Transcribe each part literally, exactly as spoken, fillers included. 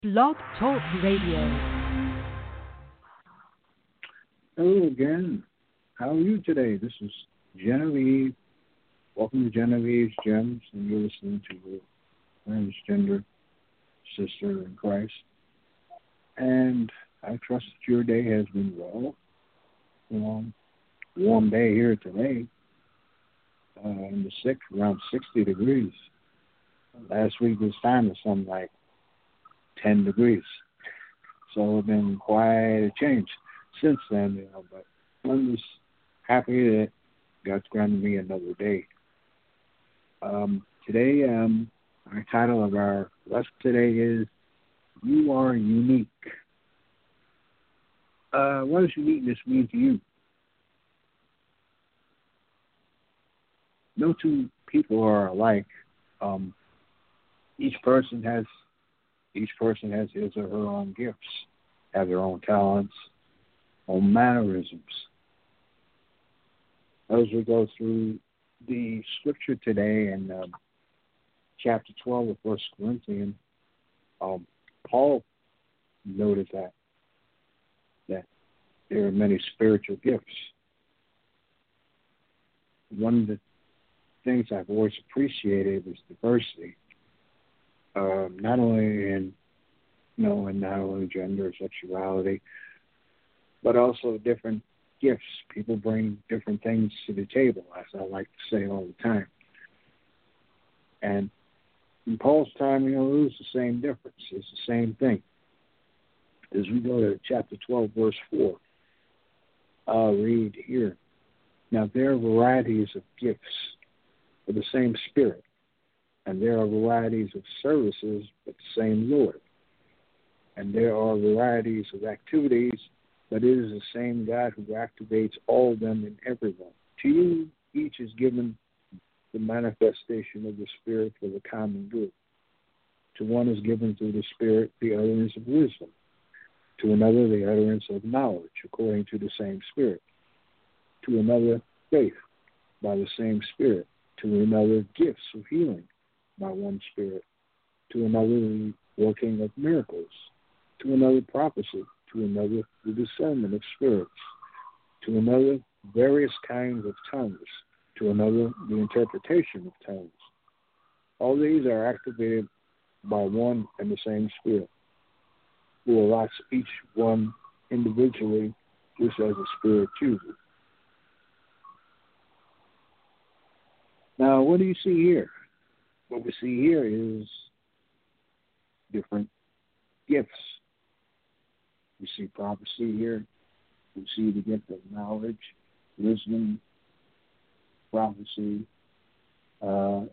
Blog Talk Radio. Hello again. How are you today? This is Genevieve. Welcome to Genevieve's Gems, and you're listening to your transgender sister in Christ. And I trust that your day has been well. You know, warm day here today. Uh, in the six, around sixty degrees. Last week this time was something like ten degrees. So it's been quite a change since then, you know, but I'm just happy that God's granted me another day. Um, today, um, our title of our lesson today is You Are Unique. Uh, what does uniqueness mean to you? No two people are alike. Um, each person has each person has his or her own gifts, have their own talents, own mannerisms. As we go through the scripture today in um, chapter twelve of First Corinthians, um, Paul noted that that there are many spiritual gifts. One of the things I've always appreciated is diversity, um, not only in you know, in not only gender or sexuality, but also different gifts. People bring different things to the table, as I like to say all the time. And in Paul's time, you know, it was the same difference. It's the same thing. As we go to chapter twelve, verse four, I'll read here. Now there are varieties of gifts for the same Spirit, and there are varieties of services, but the same Lord. And there are varieties of activities, but it is the same God who activates all of them in everyone. To you, each is given the manifestation of the Spirit for the common good. To one is given through the Spirit the utterance of wisdom, to another the utterance of knowledge according to the same Spirit, to another faith by the same Spirit, to another gifts of healing by one Spirit, to another the working of miracles, to another prophecy, to another the discernment of spirits, to another various kinds of tongues, to another the interpretation of tongues. All these are activated by one and the same Spirit, who allots each one individually just as the Spirit chooses. Now, what do you see here? What we see here is different gifts. We see prophecy here. We see the gift of knowledge, wisdom, prophecy, uh,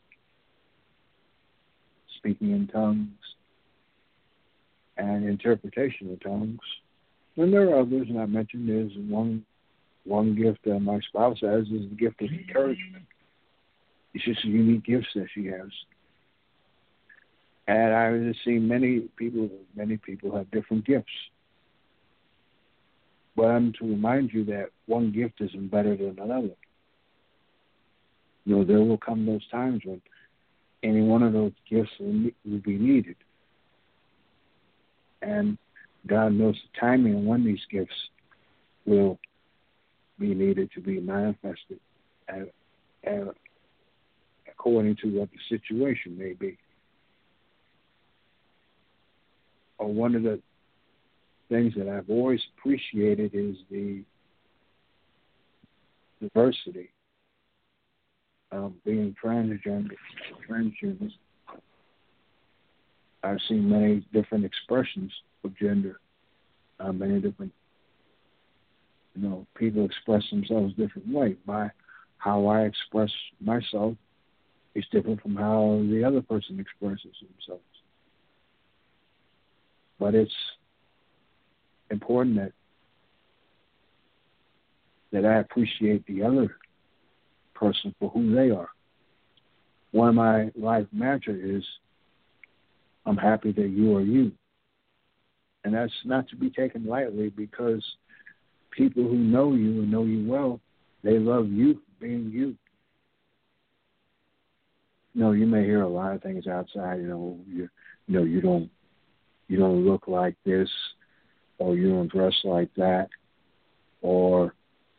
speaking in tongues, and interpretation of tongues. And there are others, and I mentioned there's one one gift that my spouse has is the gift of encouragement. It's just a unique gift that she has. And I've just seen many people, many people have different gifts. But I'm to remind you that one gift isn't better than another. You know, there will come those times when any one of those gifts will, will be needed. And God knows the timing and when these gifts will be needed to be manifested at, at, according to what the situation may be. Or one of the things that I've always appreciated is the diversity of being transgender. Transgender. I've seen many different expressions of gender. Uh, many different, you know, people express themselves different way. My how I express myself is different from how the other person expresses themselves. But it's important that that I appreciate the other person for who they are. One of my life mantra is, I'm happy that you are you. And that's not to be taken lightly, because people who know you and know you well, they love you for being you. You know, you may hear a lot of things outside, you know, you, you know, you don't you don't look like this, or you don't dress like that, or,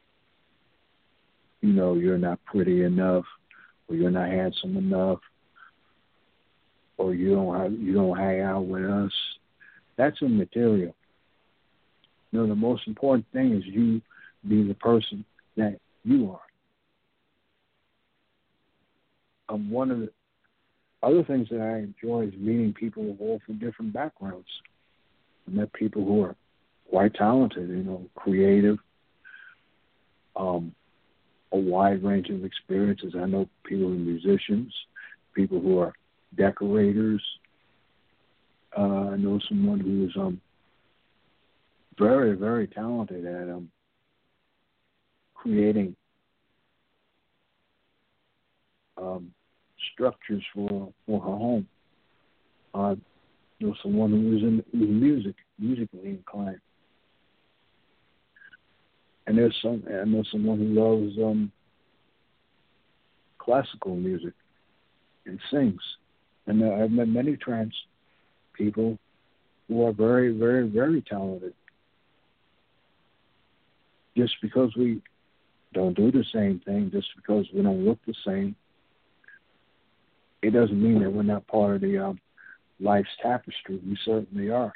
you know, you're not pretty enough, or you're not handsome enough, or you don't have, you don't hang out with us. That's immaterial. You know, the most important thing is you be the person that you are. Um, one of the other things that I enjoy is meeting people who all from different backgrounds. I met people who are quite talented, you know, creative, um, a wide range of experiences. I know people who are musicians, people who are decorators. Uh, I know someone who is um, very, very talented at um, creating um, structures for for her home. Uh, you know, someone who is in who's music, musically inclined. And there's some, I know someone who loves um, classical music and sings. And uh, I've met many trans people who are very, very, very talented. Just because we don't do the same thing, just because we don't look the same, it doesn't mean that we're not part of the um, life's tapestry. We certainly are.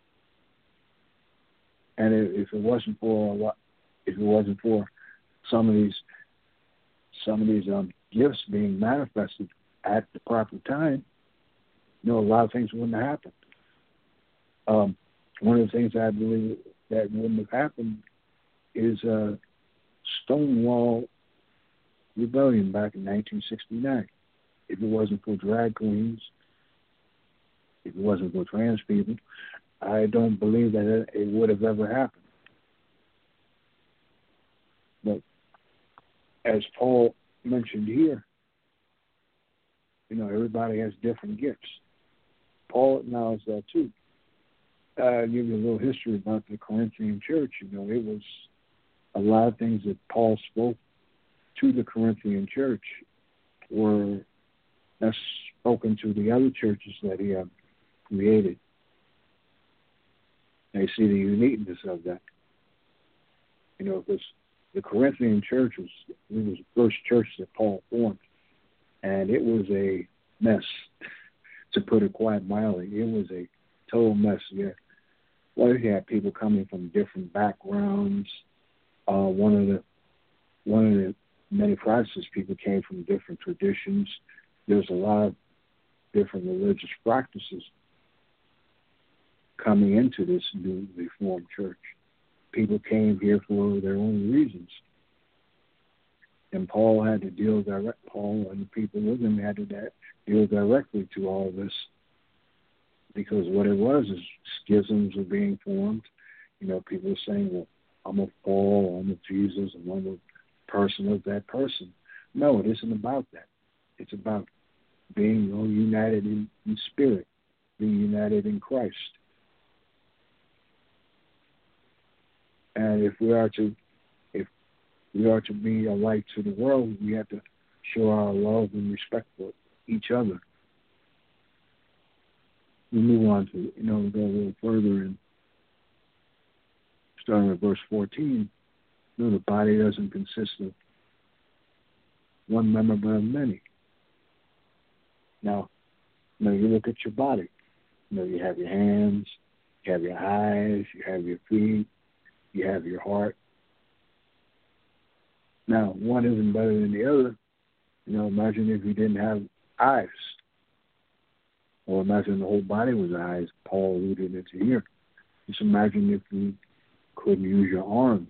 And if it wasn't for a lot, if it wasn't for some of these some of these um, gifts being manifested at the proper time, you know, a lot of things wouldn't have happened. Um, one of the things I believe that wouldn't have happened is uh, Stonewall Rebellion back in nineteen sixty-nine. If it wasn't for drag queens, if it wasn't for trans people, I don't believe that it, it would have ever happened. But as Paul mentioned here, you know, everybody has different gifts. Paul acknowledged that too. Uh, I'll give you a little history about the Corinthian church. You know, it was a lot of things that Paul spoke to the Corinthian church were not spoken to the other churches that he had created. They see the uniqueness of that. You know, because the Corinthian church was, it was the first church that Paul formed, and it was a mess, to put it quite mildly. It was a total mess. Yeah, well, you had people coming from different backgrounds. Uh, one of the one of the many Protestant people came from different traditions. There's a lot of different religious practices coming into this new Reformed church. People came here for their own reasons. And Paul had to deal direct, Paul and the people with him had to deal directly to all this, because what it was is schisms were being formed. You know, people were saying, well, I'm of Paul, I'm of Jesus, and I'm a person of that person. No, it isn't about that. It's about being, you know, united in, in spirit, being united in Christ. And if we are to, if we are to be a light to the world, we have to show our love and respect for each other. We move on to, you know, go a little further and starting at verse fourteen. You know, the body doesn't consist of one member, but of many. Now, you know, you look at your body. You know, you have your hands, you have your eyes, you have your feet, you have your heart. Now, one isn't better than the other. You know, imagine if you didn't have eyes. Or imagine the whole body was eyes. Paul alluded it to here. Just imagine if you couldn't use your arms.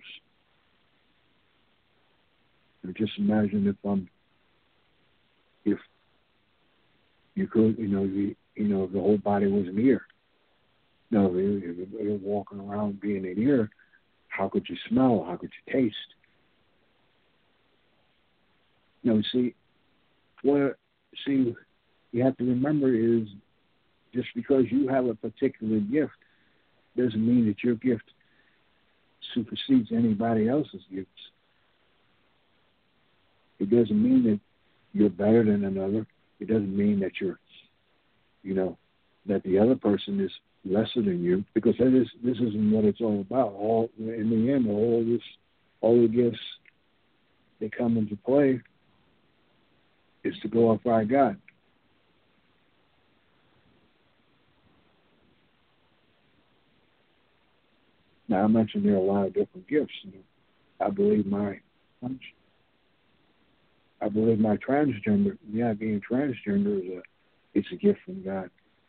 Or just imagine if um if you could, you know, the you know, the whole body was an ear. No, if you're walking around being an ear, how could you smell? How could you taste? You know, see, what see you have to remember is just because you have a particular gift doesn't mean that your gift supersedes anybody else's gifts. It doesn't mean that you're better than another. It doesn't mean that you're, you know, that the other person is lesser than you, because that is, this isn't what it's all about. All in the end, all this, all the gifts that come into play is to glorify God. Now, I mentioned there are a lot of different gifts. You know, I believe my, I believe my transgender, yeah, being transgender is a, it's a gift from God.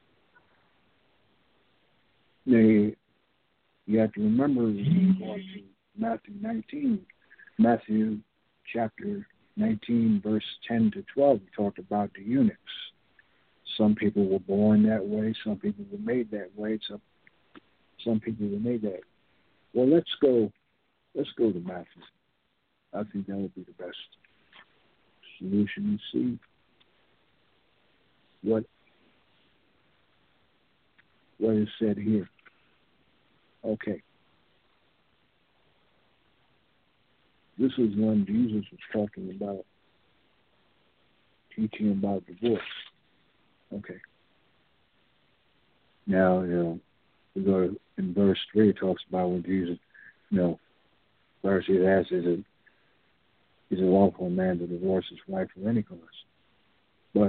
Now, you have to remember, going to Matthew nineteen, Matthew chapter nineteen, verse ten to twelve, we talked about the eunuchs. Some people were born that way. Some people were made that way. Some, some people were made that. Well, let's go. Let's go to Matthew. I think that would be the best solution. To see what what is said here. Okay. This is when Jesus was talking about teaching about divorce. Okay. Now, you know, we go to, in verse three, it talks about when Jesus, you know, first he asks, is it, is it lawful for a man to divorce his wife for any cause? But,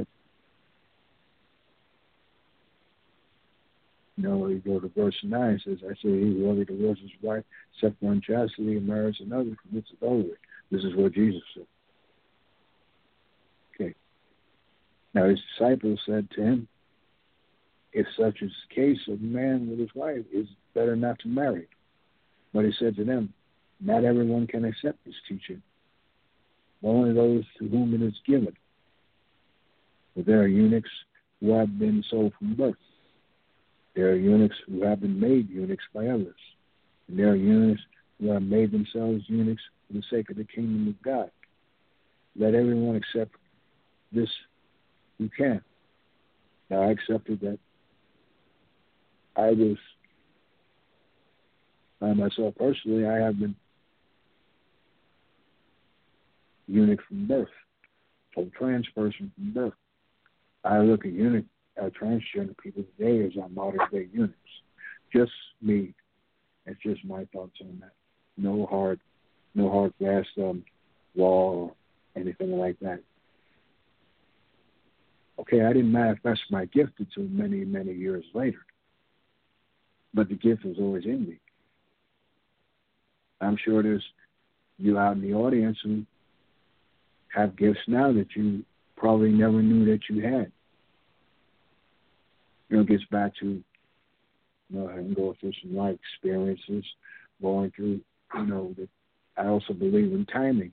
you know, you go to verse nine, it says, I say, he who ever divorces his wife, except for unchastity, and marries another, commits adultery. This is what Jesus said. Okay. Now, his disciples said to him, if such is the case of a man with his wife, it's better not to marry. But he said to them, not everyone can accept this teaching, but only those to whom it is given. For there are eunuchs who have been sold from birth. There are eunuchs who have been made eunuchs by others. And there are eunuchs who have made themselves eunuchs for the sake of the kingdom of God. Let everyone accept this who can. Now, I accepted that I was, by myself personally, I have been eunuch from birth, a trans person from birth. I look at eunuch, uh, transgender people today as our modern day eunuchs. Just me. It's just my thoughts on that. No hard, no hard fast um, law or anything like that. Okay, I didn't manifest my gift until many, many years later. But the gift was always in me. I'm sure there's you out in the audience who have gifts now that you probably never knew that you had. You know, it gets back to, you know, having go through some life experiences, going through, you know, that I also believe in timing.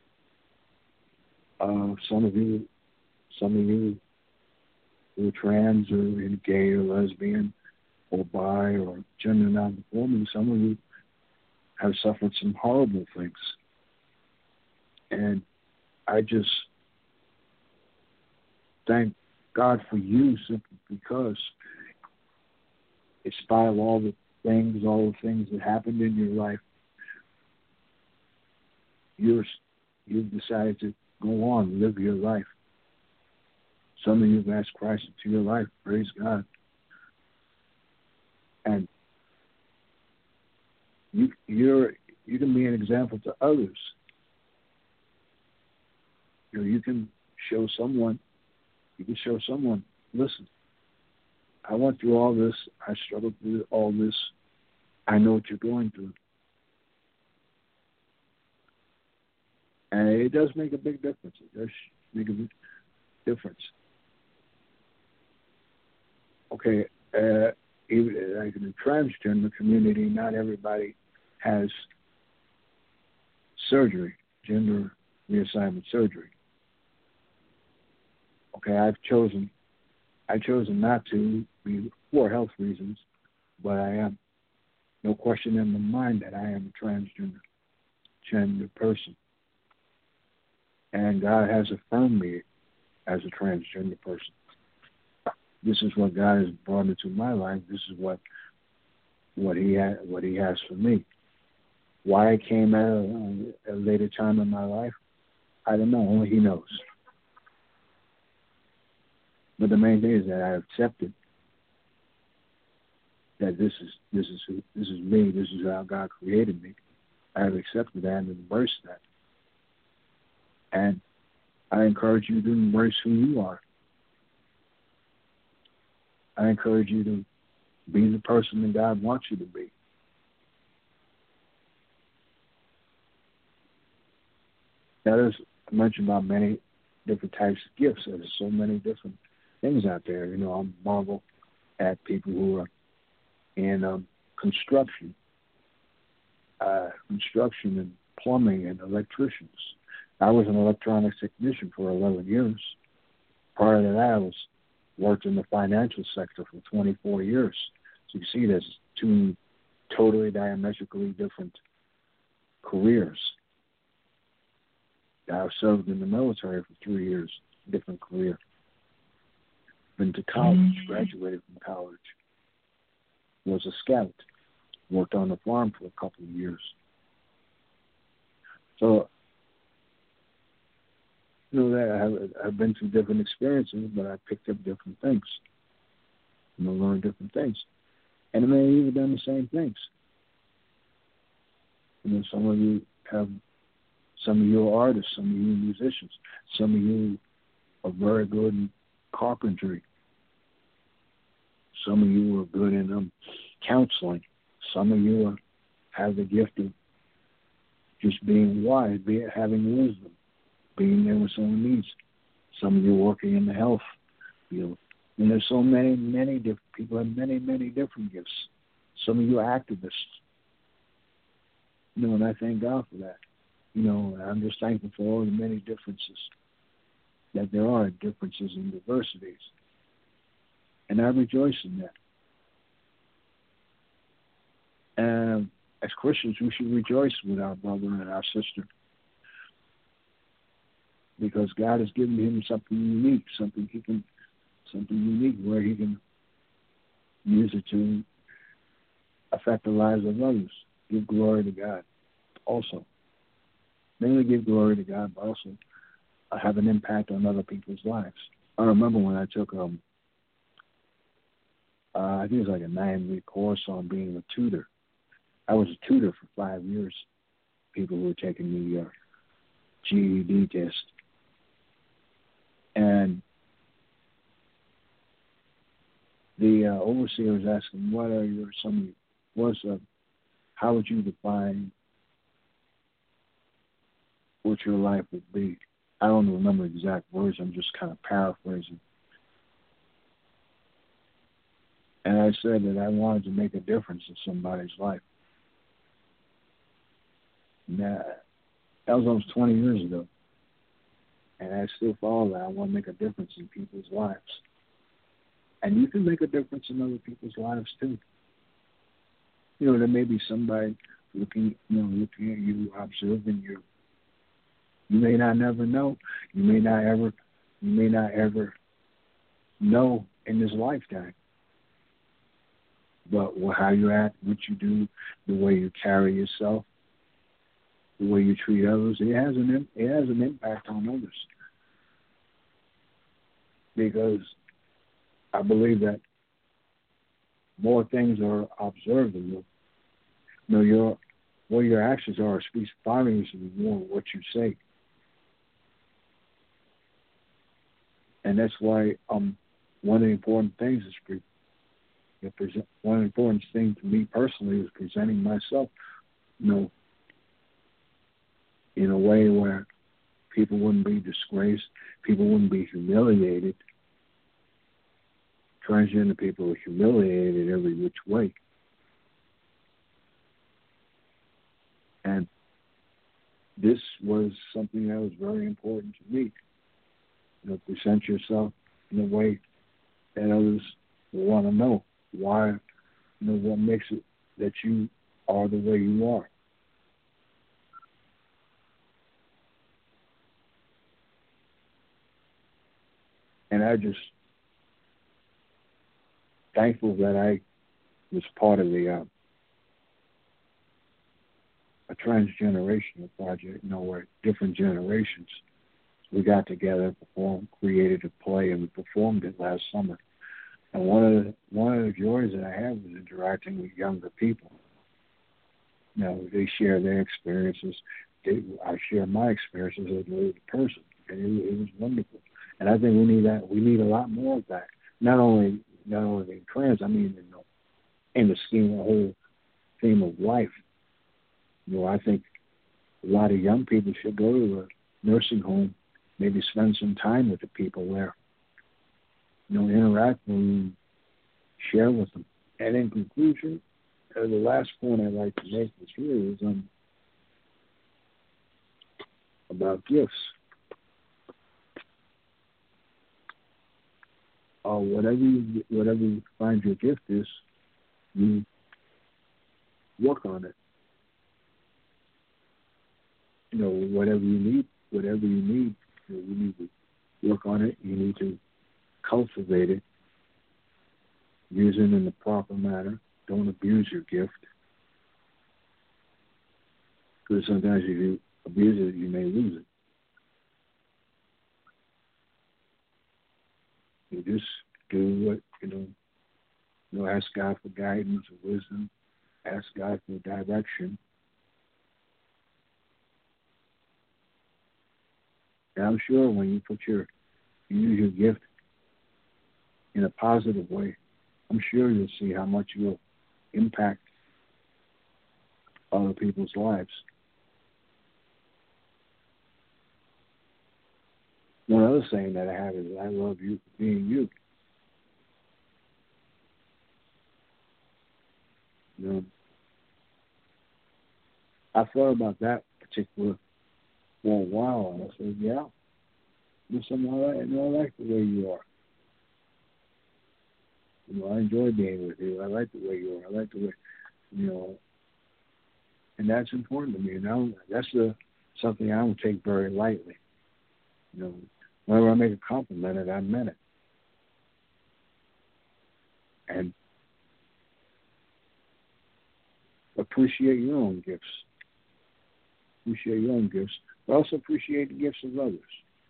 Uh, some of you, some of you who are trans or gay or lesbian, or bi or gender non-conforming, some of you have suffered some horrible things. And I just thank God for you simply because in spite of all the things, all the things that happened in your life, you're, you've decided to go on, live your life. Some of you have asked Christ into your life. Praise God. And you you're you can be an example to others. You know, you can show someone, you can show someone, listen, I went through all this, I struggled through all this, I know what you're going through. And it does make a big difference. It does make a big difference. Okay, uh, even like in the transgender community, not everybody has surgery, gender reassignment surgery. Okay, I've chosen, I've chosen not to be for health reasons, but I am, no question in my mind that I am a transgender gender person. And God has affirmed me as a transgender person. This is what God has brought into my life. This is what what He ha- what He has for me. Why it came at a, a later time in my life, I don't know. Only He knows. But the main thing is that I accepted that this is this is who, this is me. This is how God created me. I have accepted that and embraced that. And I encourage you to embrace who you are. I encourage you to be the person that God wants you to be. Now, there's mentioned about many different types of gifts. There's so many different things out there. You know, I marvel at people who are in um, construction, uh, construction and plumbing and electricians. I was an electronics technician for eleven years. Prior to that, I was worked in the financial sector for twenty-four years. So you see, there's two totally diametrically different careers. I served in the military for three years, different career. Been to college, mm-hmm. graduated from college. Was a scout, worked on the farm for a couple of years. So, you know, that I have, I've been through different experiences, but I picked up different things. You know, learned different things. And I may have even done the same things. You know, some of you have, some of you are artists, some of you are musicians, some of you are very good in carpentry. Some of you are good in um, counseling. Some of you are, have the gift of just being wise, be, having wisdom, being there when someone needs. Some of you are working in the health field. And there's so many, many different people have many, many different gifts. Some of you are activists. You know, and I thank God for that. You know, I'm just thankful for all the many differences that there are, differences and diversities. And I rejoice in that. And as Christians, we should rejoice with our brother and our sister, because God has given him something unique, something he can, something unique where he can use it to affect the lives of others, give glory to God also. Mainly give glory to God, but also have an impact on other people's lives. I remember when I took, um, uh, I think it was like a nine-week course on being a tutor. I was a tutor for five years. People who were taking the uh, G E D test. And the uh, overseer was asking, what are your, some, what's, uh, how would you define what your life would be? I don't remember exact words. I'm just kind of paraphrasing. And I said that I wanted to make a difference in somebody's life. And that, that was almost twenty years ago. And I still follow that. I want to make a difference in people's lives. And you can make a difference in other people's lives too. You know, there may be somebody looking, you know, looking at you, observing you. You may not never know. You may not ever, you may not ever know in this lifetime. But how you act, what you do, the way you carry yourself, the way you treat others, it has an it has an impact on others. Because I believe that more things are observed than you. You know, your what your actions are speaks volumes more than what you say. And that's why um one of the important things is pre- present, one of the important things to me personally is presenting myself, you know, in a way where people wouldn't be disgraced, people wouldn't be humiliated. Transgender people are humiliated every which way. And this was something that was very important to me. You know, present yourself in a way that others will want to know why, you know, what makes it that you are the way you are. And I just thankful that I was part of the uh, a transgenerational project, you know, where different generations, we got together, performed, created a play, and we performed it last summer. And one of the, one of the joys that I have is interacting with younger people. You know, they share their experiences. They, I share my experiences as a little person, and it, it was wonderful. And I think we need that. We need a lot more of that. Not only not only in trans, I mean in the, in the scheme, the whole theme of life. You know, I think a lot of young people should go to a nursing home, maybe spend some time with the people there. You know, interact with them, share with them. And in conclusion, uh, the last point I'd like to make is here is um, about gifts. Uh, whatever you, whatever you find your gift is, you work on it. You know, whatever you need, whatever you need, you know, you need to work on it. You need to cultivate it, use it in the proper manner. Don't abuse your gift, because sometimes if you abuse it, you may lose it. You just do what, you know, you know, ask God for guidance or wisdom, ask God for direction. And I'm sure when you put your, you use your gift in a positive way, I'm sure you'll see how much you'll impact other people's lives. One other saying that I have is, I love you for being you. You know, I thought about that particular for a while, and I said, yeah, listen, I like, you know, I like the way you are. You know, I enjoy being with you. I like the way you are. I like the way, you know, and that's important to me. You know, that's the, something I don't take very lightly. You know, whenever I make a compliment, it, I meant it. And appreciate your own gifts. Appreciate your own gifts, but also appreciate the gifts of others.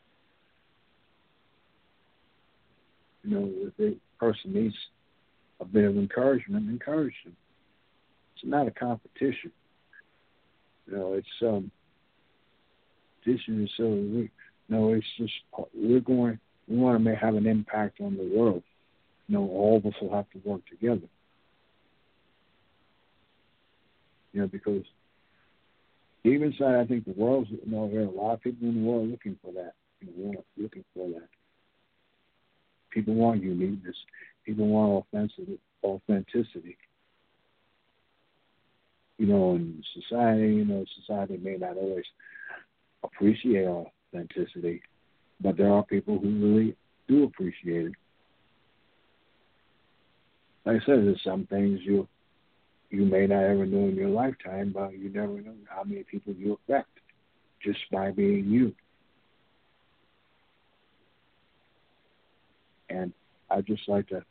You know, if a person needs a bit of encouragement, encourage them. It's not a competition. You know, it's um, this is so we. No, it's just we're going. We want to make, have an impact on the world. You know, all of us will have to work together. You know, because deep inside, I think the world's. You know, there are a lot of people in the world looking for that. You know, looking for that. People want uniqueness. People want authenticity. You know, in society, you know, society may not always appreciate authenticity, but there are people who really do appreciate it. Like I said, there's some things you you may not ever know in your lifetime, but you never know how many people you affect just by being you. And I'd just like to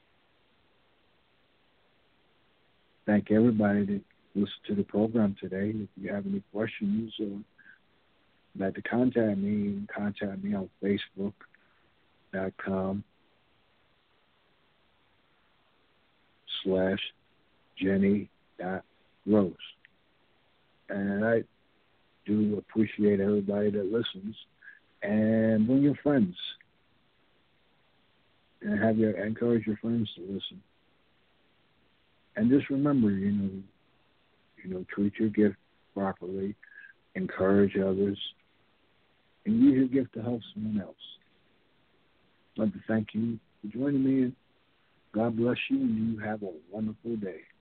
thank everybody that listened to the program today. If you have any questions or would like to contact me, you can contact me on Facebook dot com slash Jenny dot Rose. And I do appreciate everybody that listens. And bring your friends. And have your encourage your friends to listen. And just remember, you know, you know, treat your gift properly, encourage others, and use your gift to help someone else. I'd like to thank you for joining me, and God bless you, and you have a wonderful day.